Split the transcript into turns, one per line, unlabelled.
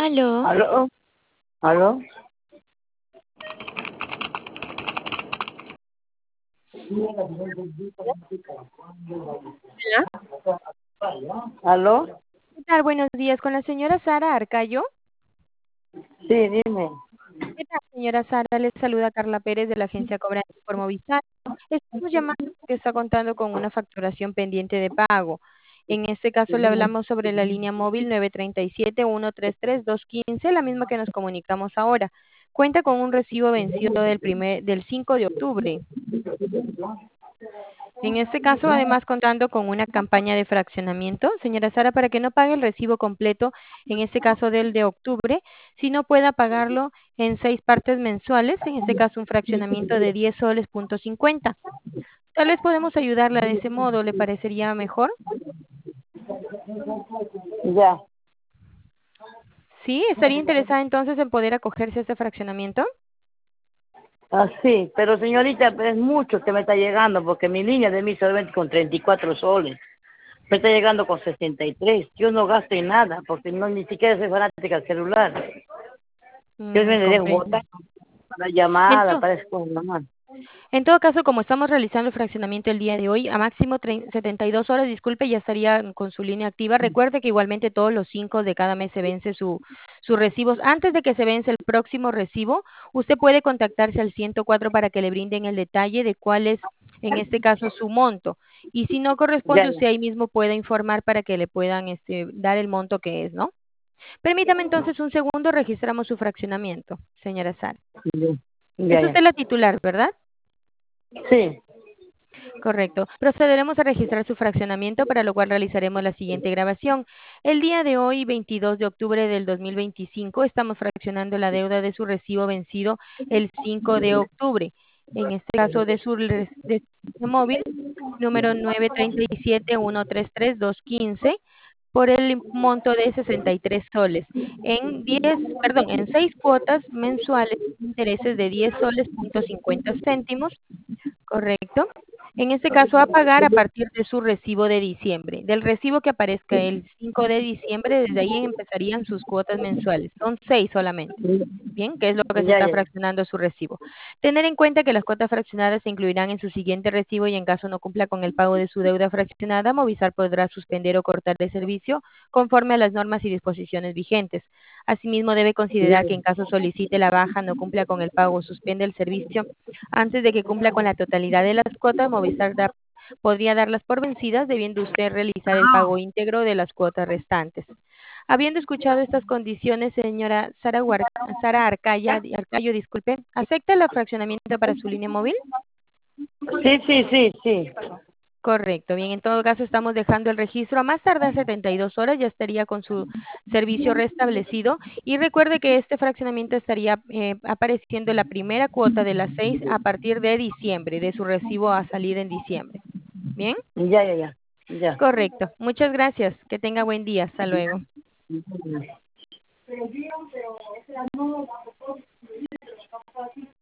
Aló,
¿Aló? ¿Aló?
hola.
¿Aló?
¿Qué tal? Buenos días, con la señora Sara Arcayo.
Sí, dime.
¿Qué tal, señora Sara? Les saluda Carla Pérez de la agencia Cobranza por Movistar. Estamos llamando porque está contando con una facturación pendiente de pago. En este caso le hablamos sobre la línea móvil 937-133-215, la misma que nos comunicamos ahora. Cuenta con un recibo vencido del 5 de octubre. En este caso, además, contando con una campaña de fraccionamiento, señora Sara, para que no pague el recibo completo, en este caso del de octubre, sino pueda pagarlo en 6 partes mensuales, en este caso un fraccionamiento de 10 soles punto 50. Tal vez podemos ayudarla de ese modo, ¿le parecería mejor?
Ya.
Sí, estaría interesada entonces en poder acogerse a este fraccionamiento.
Ah, sí, pero señorita, es mucho que me está llegando, porque mi línea de mí solamente con 34 soles. Me está llegando con 63. Yo no gasto en nada, porque no ni siquiera soy fanática del celular. Yo me le dejo
Comprendo.
botar para llamada,
Ento-
para eso con mamá.
En todo caso, como estamos realizando el fraccionamiento el día de hoy, a máximo 72 horas, disculpe, ya estaría con su línea activa. Recuerde que igualmente todos los 5 de cada mes se vence sus recibos. Antes de que se vence el próximo recibo, usted puede contactarse al 104 para que le brinden el detalle de cuál es, en este caso, su monto. Y si no
Ya,
corresponde,
ya.
usted ahí mismo puede informar para que le puedan dar el monto que es, ¿no? Permítame entonces un segundo, registramos su fraccionamiento, señora Sara.
Ya,
Es
ya.
usted la titular, ¿verdad?
Sí.
Correcto. Procederemos a registrar su fraccionamiento, para lo cual realizaremos la siguiente grabación. El día de hoy, 22 de octubre del 2025, estamos fraccionando la deuda de su recibo vencido el 5 de octubre. En este caso de su móvil, número 937-133-215, por el monto de 63 soles. En 6 cuotas mensuales, intereses de 10 soles punto 50 céntimos. Correcto. En este caso, a pagar a partir de su recibo de diciembre. Del recibo que aparezca el 5 de diciembre, desde ahí empezarían sus cuotas mensuales. Son 6 solamente. Bien, que es lo que se
Ya,
está
ya.
fraccionando su recibo. Tener en cuenta que las cuotas fraccionadas se incluirán en su siguiente recibo, y en caso no cumpla con el pago de su deuda fraccionada, Movistar podrá suspender o cortar el servicio conforme a las normas y disposiciones vigentes. Asimismo, debe
Ya,
considerar que en caso solicite la baja, no cumpla con el pago o suspende el servicio antes de que cumpla con la totalidad de las cuotas, podría darlas por vencidas, debiendo usted realizar el pago íntegro de las cuotas restantes. Habiendo escuchado estas condiciones, señora Sara Arcayo, disculpe, ¿acepta el fraccionamiento para su línea móvil?
sí, sí, sí, sí.
Correcto. Bien, en todo caso estamos dejando el registro. A más tardar 72 horas ya estaría con su servicio restablecido. Y recuerde que este fraccionamiento estaría apareciendo la primera cuota de las 6 a partir de diciembre, de su recibo a salir en diciembre. Bien,
Ya, ya, ya. Ya.
correcto. Muchas gracias. Que tenga buen día. Hasta luego.
Ya.